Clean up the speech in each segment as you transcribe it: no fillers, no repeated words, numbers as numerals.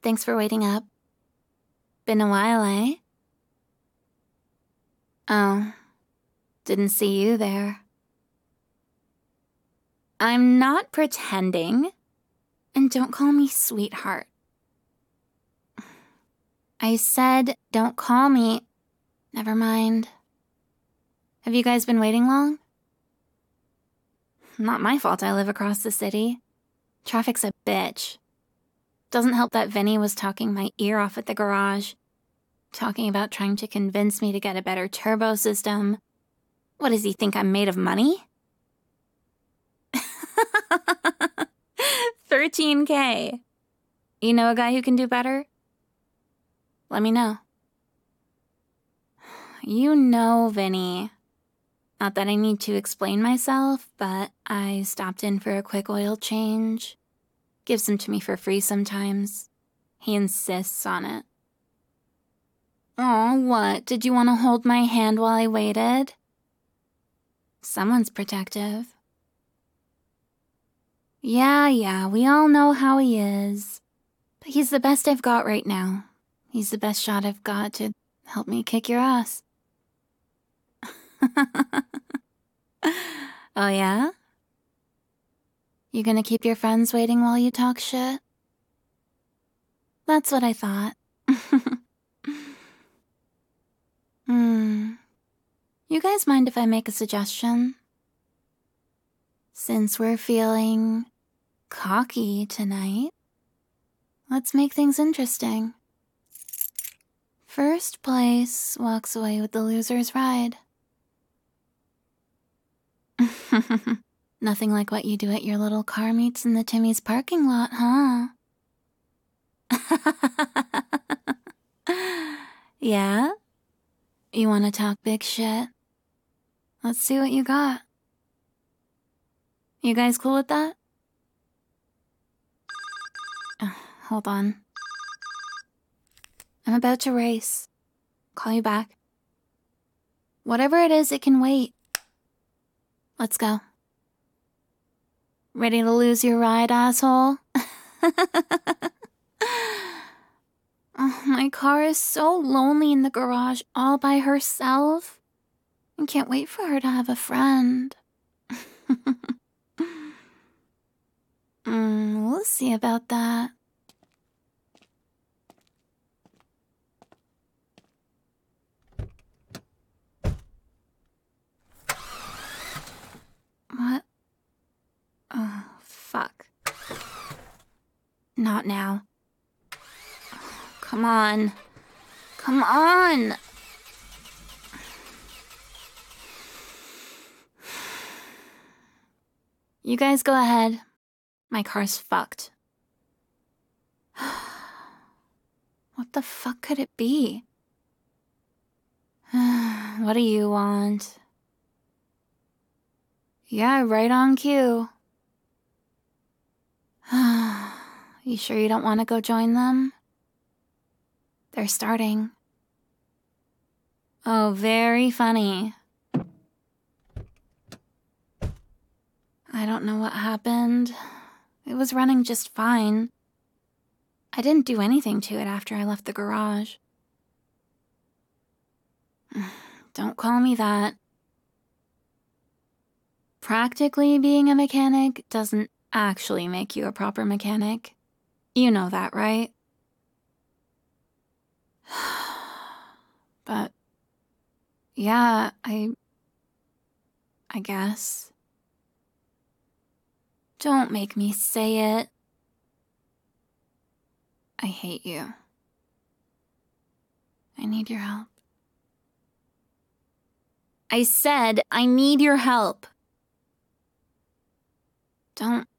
Thanks for waiting up. Been a while, eh? Oh, didn't see you there. I'm not pretending, and don't call me sweetheart. I said don't call me. Never mind. Have you guys been waiting long? Not my fault I live across the city. Traffic's a bitch. Doesn't help that Vinny was talking my ear off at the garage. Talking about trying to convince me to get a better turbo system. What does he think, I'm made of money? $13K. You know a guy who can do better? Let me know. You know, Vinny. Not that I need to explain myself, but I stopped in for a quick oil change. Gives them to me for free sometimes. He insists on it. Oh, what? Did you want to hold my hand while I waited? Someone's protective. Yeah, we all know how he is. But he's the best I've got right now. He's the best shot I've got to help me kick your ass. Oh, yeah? You gonna keep your friends waiting while you talk shit? That's what I thought. You guys mind if I make a suggestion? Since we're feeling cocky tonight, let's make things interesting. First place walks away with the loser's ride. Nothing like what you do at your little car meets in the Timmy's parking lot, huh? Yeah? You wanna talk big shit? Let's see what you got. You guys cool with that? Hold on. I'm about to race. Call you back. Whatever it is, it can wait. Let's go. Ready to lose your ride, asshole? Oh, my car is so lonely in the garage all by herself. I can't wait for her to have a friend. We'll see about that. What? Oh, fuck. Not now. Come on. Come on! You guys go ahead. My car's fucked. What the fuck could it be? What do you want? Yeah, right on cue. You sure you don't want to go join them? They're starting. Oh, very funny. I don't know what happened. It was running just fine. I didn't do anything to it after I left the garage. Don't call me that. Practically being a mechanic doesn't actually make you a proper mechanic. You know that, right? But yeah, I guess. Don't make me say it. I hate you. I need your help. I said I need your help. Don't.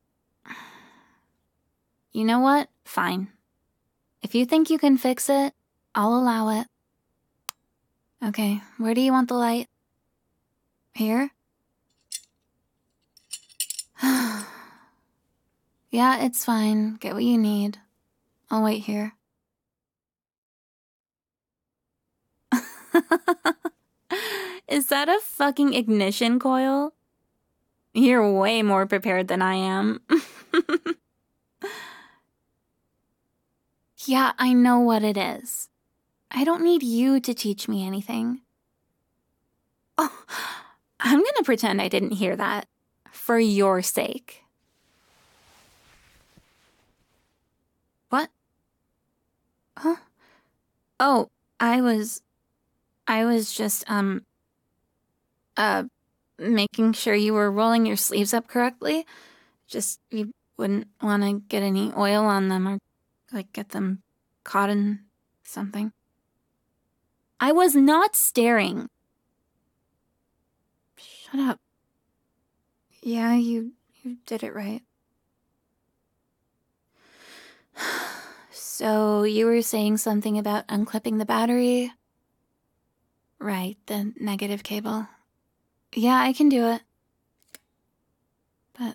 You know what? Fine. If you think you can fix it, I'll allow it. Okay, where do you want the light? Here? Yeah, it's fine. Get what you need. I'll wait here. Is that a fucking ignition coil? You're way more prepared than I am. Yeah, I know what it is. I don't need you to teach me anything. Oh, I'm gonna pretend I didn't hear that. For your sake. What? Huh? Oh, I was just, making sure you were rolling your sleeves up correctly. Just, you wouldn't want to get any oil on them or, like, get them caught in something. I was not staring. Shut up. Yeah, you did it right. So, you were saying something about unclipping the battery? Right, the negative cable. Yeah, I can do it. But,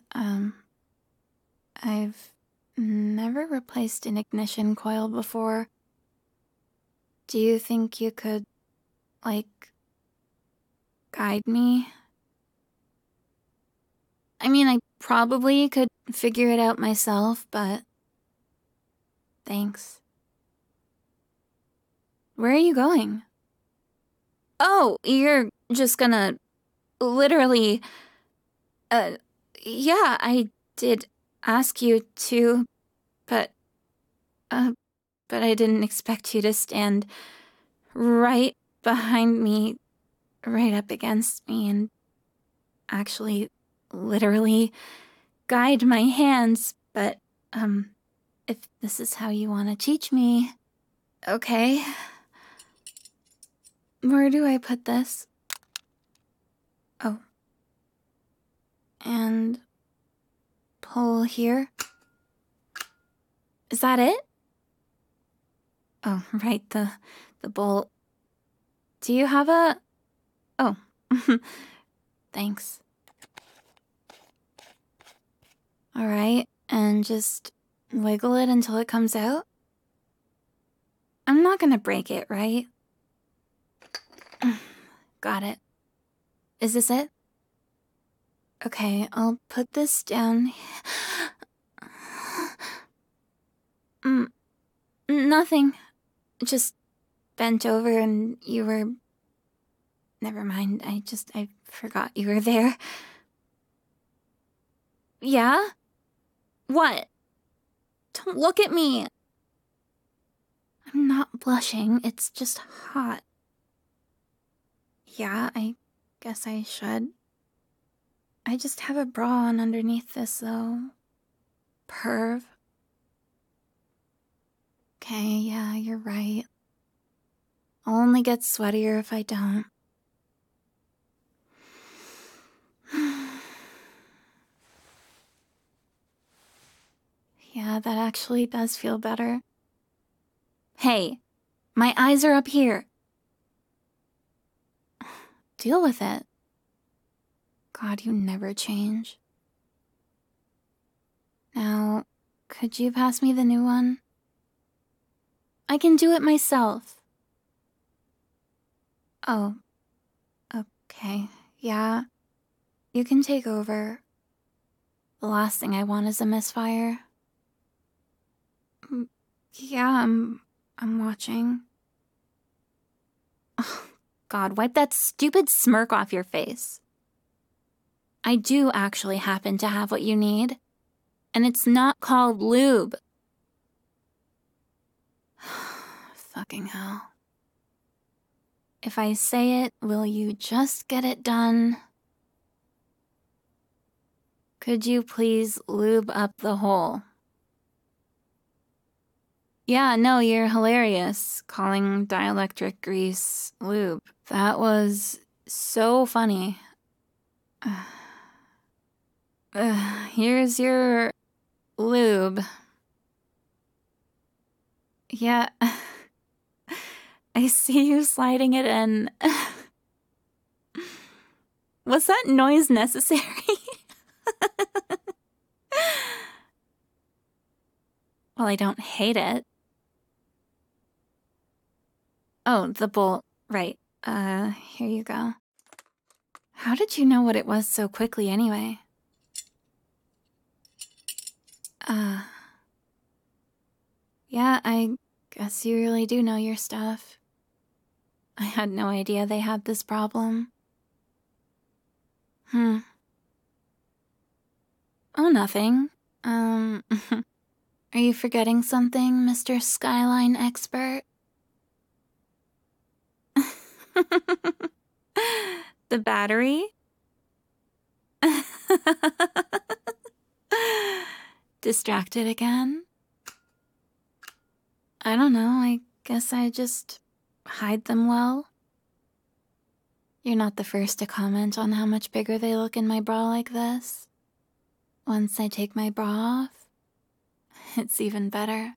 I've never replaced an ignition coil before. Do you think you could, like, guide me? I mean, I probably could figure it out myself, but thanks. Where are you going? Oh, you're just gonna literally, uh, yeah, I did ask you to, but, but I didn't expect you to stand right behind me, right up against me, and actually, literally guide my hands, but, if this is how you want to teach me, okay. Where do I put this? Oh. And pull here. Is that it? Oh, right, the bolt. Do you have a... Oh. Thanks. Alright, and just wiggle it until it comes out? I'm not gonna break it, right? Got it. Is this it? Okay, I'll put this down. Nothing. Just bent over and you were... Never mind, I forgot you were there. Yeah? What? Don't look at me! I'm not blushing, it's just hot. Yeah, I guess I should. I just have a bra on underneath this, though. Perv. Okay, yeah, you're right. I'll only get sweatier if I don't. Yeah, that actually does feel better. Hey, my eyes are up here. Deal with it. God, you never change. Now, could you pass me the new one? I can do it myself. Oh, okay. Yeah, you can take over. The last thing I want is a misfire. Yeah, I'm watching. Oh, God, wipe that stupid smirk off your face. I do actually happen to have what you need, and it's not called lube. Fucking hell. If I say it, will you just get it done? Could you please lube up the hole? Yeah, no, you're hilarious, calling dielectric grease lube. That was so funny. Here's your lube. Yeah, I see you sliding it in. Was that noise necessary? Well, I don't hate it. Oh, the bolt. Right. Here you go. How did you know what it was so quickly anyway? Yeah, I Guess you really do know your stuff. I had no idea they had this problem. Oh, nothing. Are you forgetting something, Mr. Skyline Expert? The battery? Distracted again? I don't know, I guess I just hide them well. You're not the first to comment on how much bigger they look in my bra like this. Once I take my bra off, it's even better.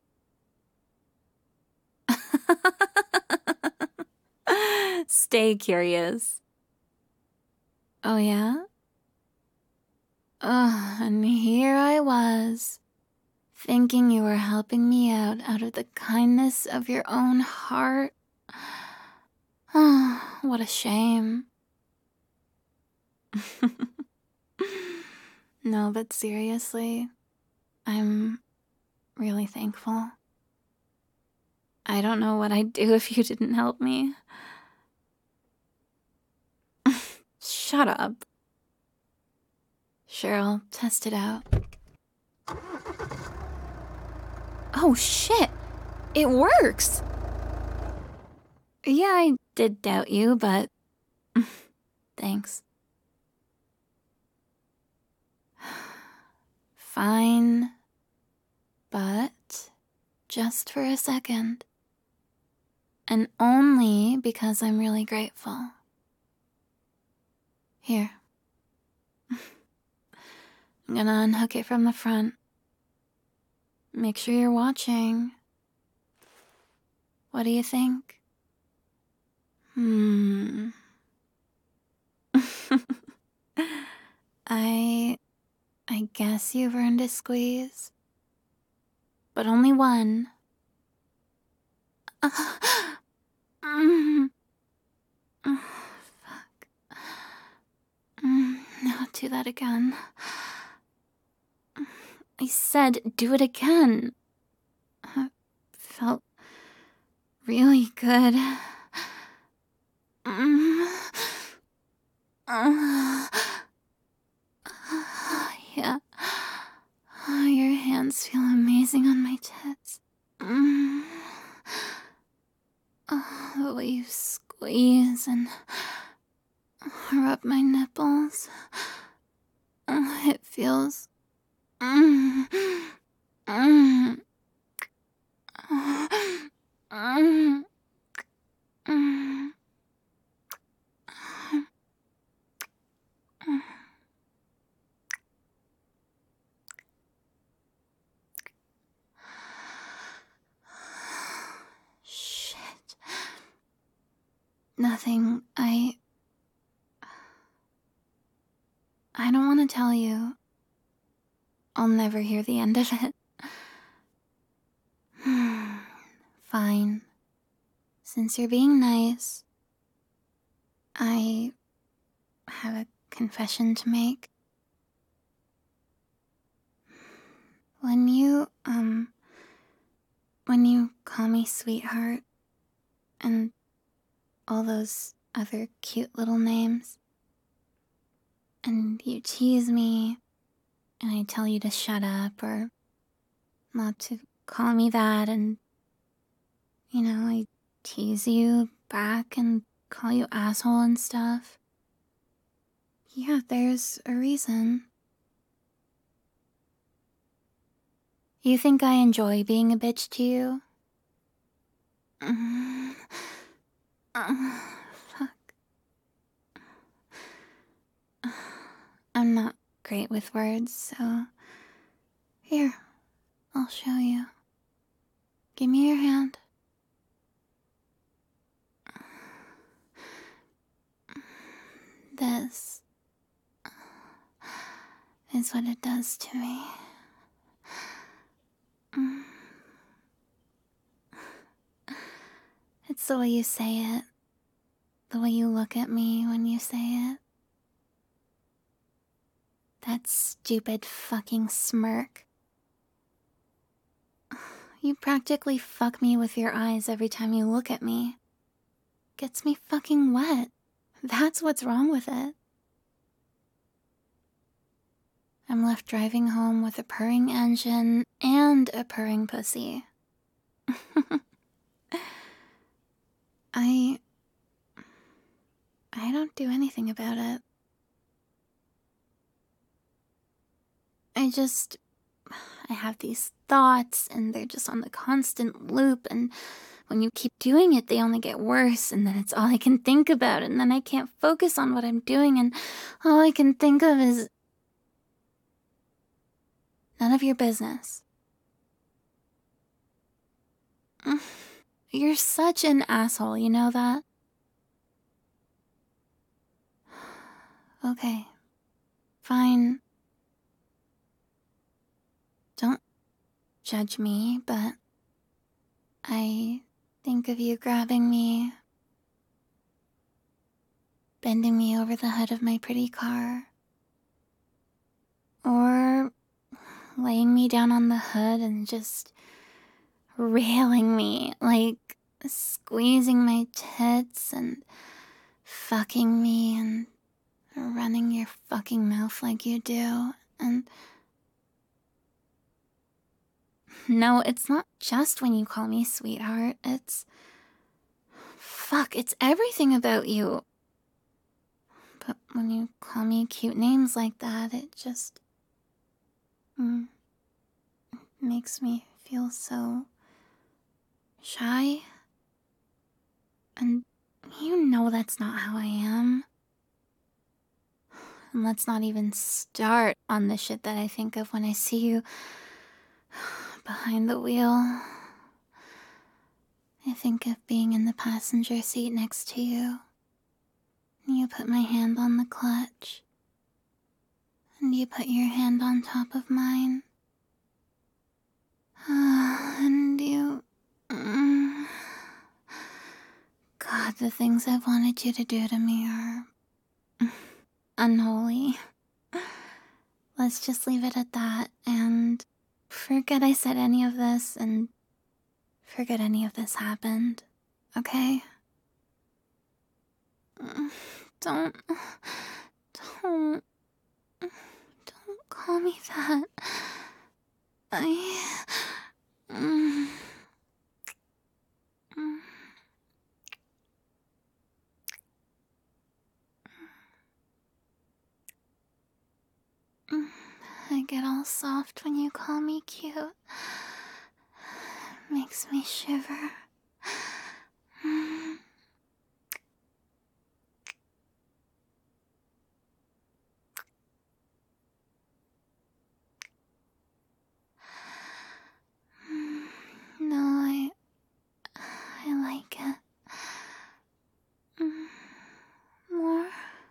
Stay curious. Oh, yeah? Oh, and here I was, thinking you were helping me out of the kindness of your own heart. Oh, what a shame. No, but seriously, I'm really thankful. I don't know what I'd do if you didn't help me. Shut up. Sure, I'll test it out. Oh shit! It works! Yeah, I did doubt you, but thanks. Fine, but just for a second. And only because I'm really grateful. Here. I'm gonna unhook it from the front. Make sure you're watching. What do you think? I guess you've earned a squeeze. But only one. Fuck. Now do that again. I said do it again. Felt really good. Yeah. Your hands feel amazing on my tits. The way you squeeze and rub my nipples. It feels... Shit. Nothing. I don't want to tell you. I'll never hear the end of it. Fine. Since you're being nice, I have a confession to make. When you call me sweetheart and all those other cute little names, and you tease me, and I tell you to shut up or not to call me that, and, I tease you back and call you asshole and stuff. Yeah, there's a reason. You think I enjoy being a bitch to you? Fuck. I'm not great with words, so... Here, I'll show you. Give me your hand. This is what it does to me. It's the way you say it. The way you look at me when you say it. That stupid fucking smirk. You practically fuck me with your eyes every time you look at me. Gets me fucking wet. That's what's wrong with it. I'm left driving home with a purring engine and a purring pussy. I don't do anything about it. I have these thoughts and they're just on the constant loop, and when you keep doing it, they only get worse, and then it's all I can think about, and then I can't focus on what I'm doing, and all I can think of is none of your business. You're such an asshole, you know that? Okay. Fine. Don't judge me, but I think of you grabbing me, bending me over the hood of my pretty car, or laying me down on the hood and just railing me, like squeezing my tits and fucking me and running your fucking mouth like you do. And no, it's not just when you call me sweetheart. It's everything about you. But when you call me cute names like that, it just makes me feel so shy. And you know that's not how I am. And let's not even start on the shit that I think of when I see you behind the wheel. I think of being in the passenger seat next to you. And you put my hand on the clutch. And you put your hand on top of mine. And you... God, the things I've wanted you to do to me are... unholy. Let's just leave it at that, and forget I said any of this, and forget any of this happened, okay? Don't call me that. I get all soft when you call me cute. Makes me shiver. No, I like it. More.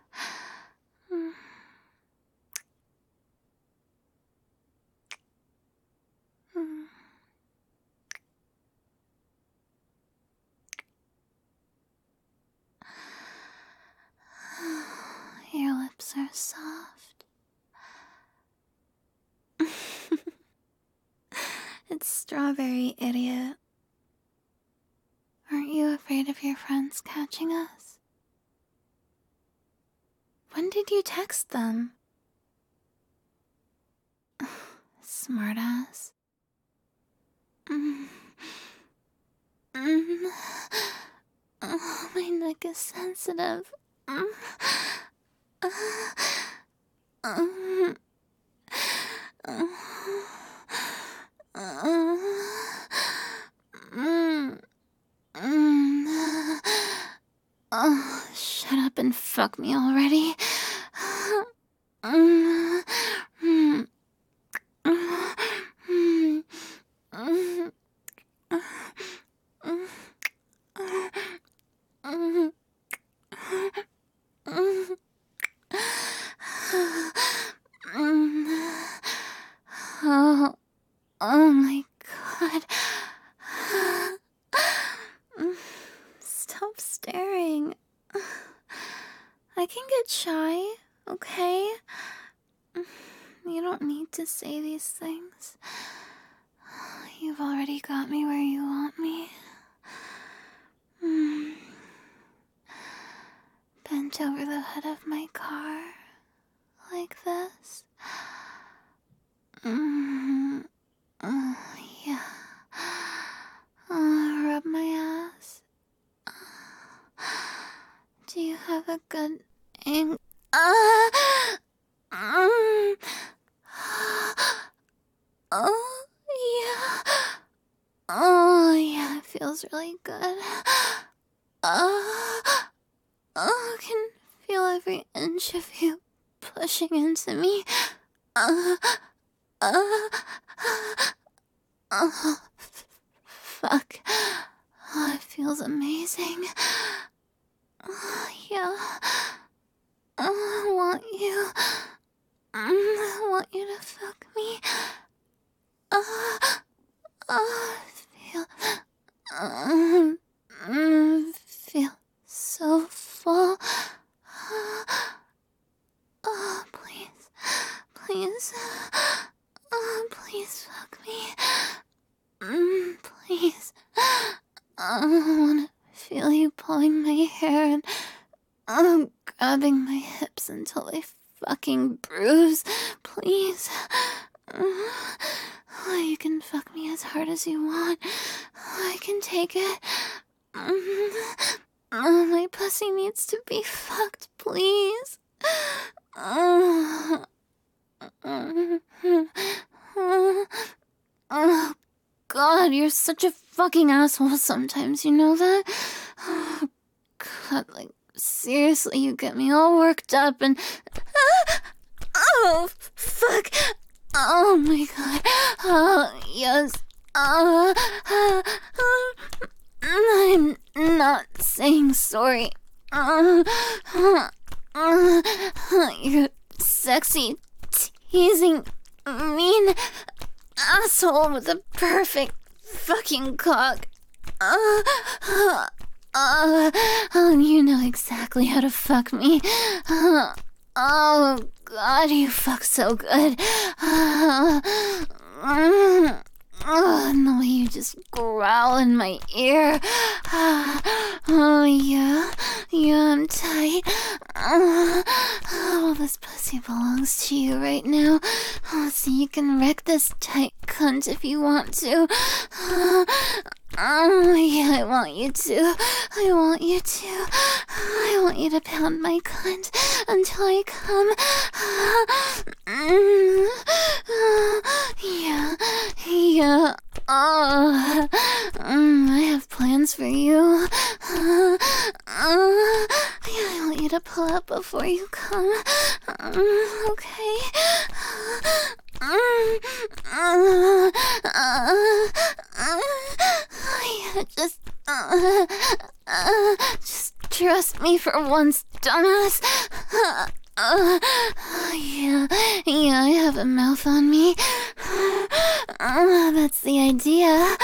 Your lips are soft. It's strawberry, idiot. Aren't you afraid of your friends catching us? When did you text them? Smartass. Oh, my neck is sensitive. Oh, shut up and fuck me already. Oh my god. Stop staring. I can get shy, okay? You don't need to say these things. You've already got me where you want me. Bent over the hood of my car, like this. Yeah. Rub my ass. Do you have a good ang- Oh, yeah. Oh, yeah, it feels really good. I can feel every inch of you pushing into me. Fuck. Oh, it feels amazing. Yeah. I want you. I want you to fuck me. Feel so full. Oh, please. Please. Please fuck me. Please. I wanna feel you pulling my hair and grabbing my hips until they fucking bruise. Please. You can fuck me as hard as you want. I can take it. My pussy needs to be fucked, please. Oh, God, you're such a fucking asshole sometimes, you know that? Oh, God, like, seriously, you get me all worked up and... Oh, fuck. Oh, my God. Oh, yes. I'm not saying sorry. You're sexy, teasing, mean asshole with a perfect fucking cock. You know exactly how to fuck me. Oh, God, you fuck so good. And the way you just growl in my ear. Oh, yeah. Yeah, I'm tight. Oh, this pussy belongs to you right now. Oh, so you can wreck this tight cunt if you want to. Oh, yeah, I want you to. I want you to. I want you to pound my cunt until I come. Yeah, yeah. Oh, I have plans for you. Yeah, I want you to pull up before you come. Okay. Yeah, just trust me for once, dumbass. Yeah, I have a mouth on me. That's the idea.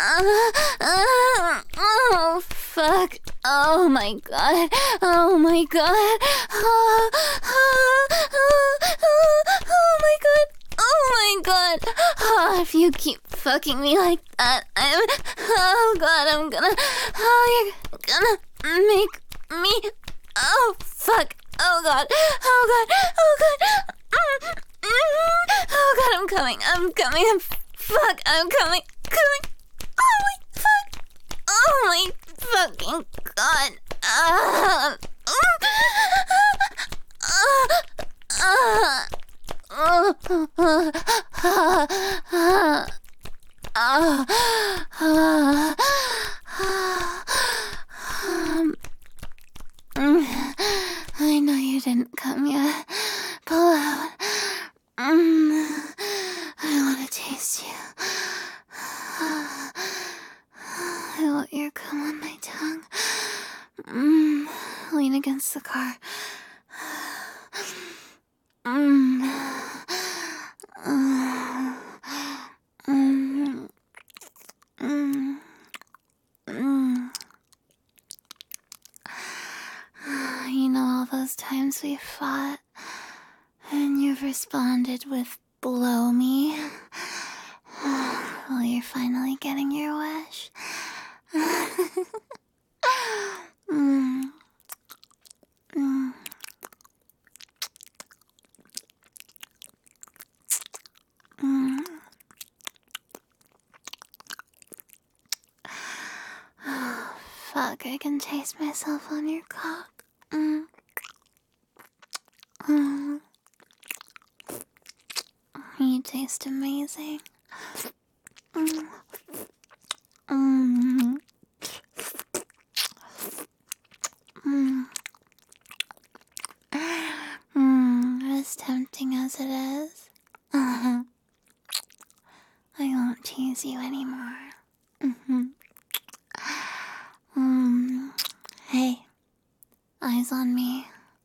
Oh, fuck. Oh my God. Oh my God. Oh my God. Oh my God. Oh, if you keep fucking me like that, oh God, I'm gonna, you're gonna make me, oh fuck. Oh God. Oh God. Oh God. Oh God, I'm coming. Fuck, I'm coming. Oh my fuck. Oh my fucking God. I know you didn't come yet. Pull out. I want to taste you. I want your cum on my tongue. Lean against the car. You know all those times we fought, and you've responded with blow me. Well, you're finally getting your wish. Fuck, I can taste myself on your cock. You taste amazing. As tempting as it is, I won't tease you anymore. Hey, eyes on me.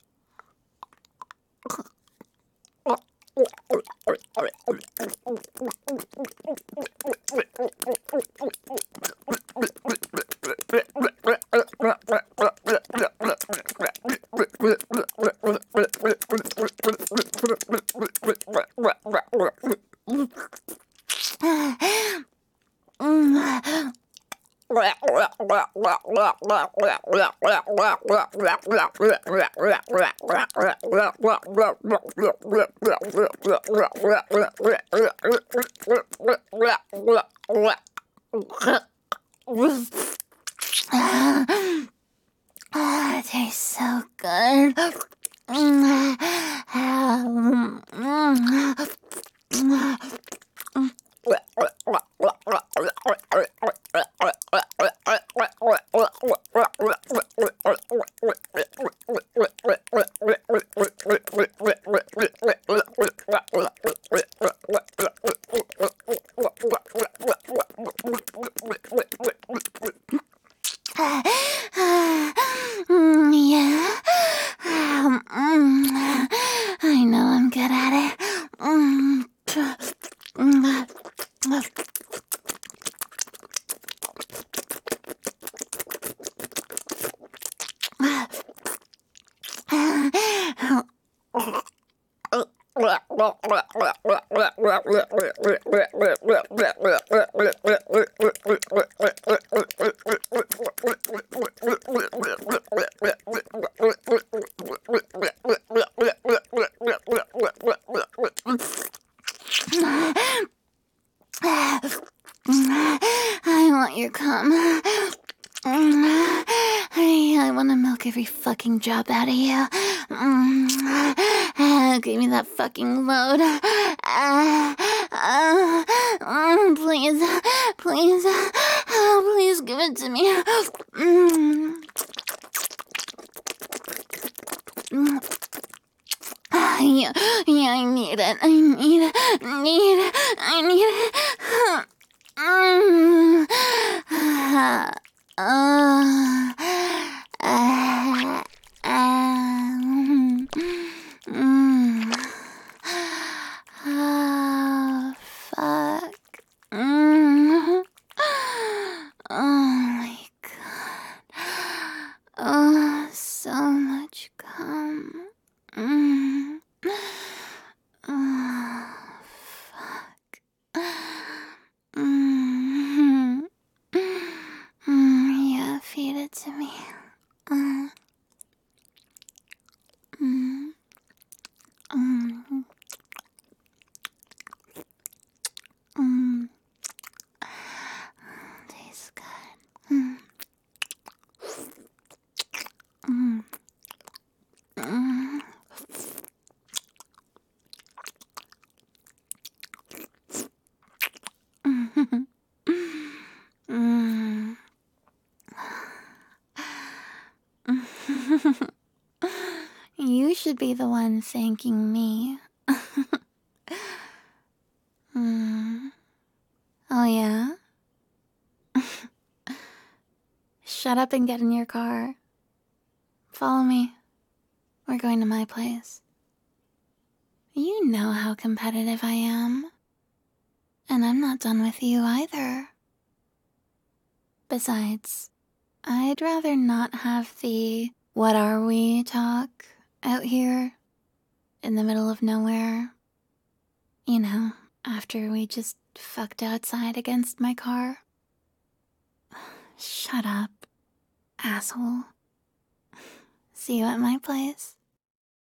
It tastes so good. Yeah. I know I'm good at it. I want your cum. I want to milk every fucking drop out of you. Give me that fucking load. Please, please, please give it to me. Yeah, I need it. I need it. I need it. Oh, fuck. Oh my god. Oh, so much cum. Oh, fuck. Yeah, feed it to me. Tastes good. You should be the one thanking me. Oh, yeah? Shut up and get in your car. Follow me. We're going to my place. You know how competitive I am. And I'm not done with you either. Besides, I'd rather not have the "what are we" talk out here in the middle of nowhere. You know, After we just fucked outside against my car? Shut up, asshole. See you at my place.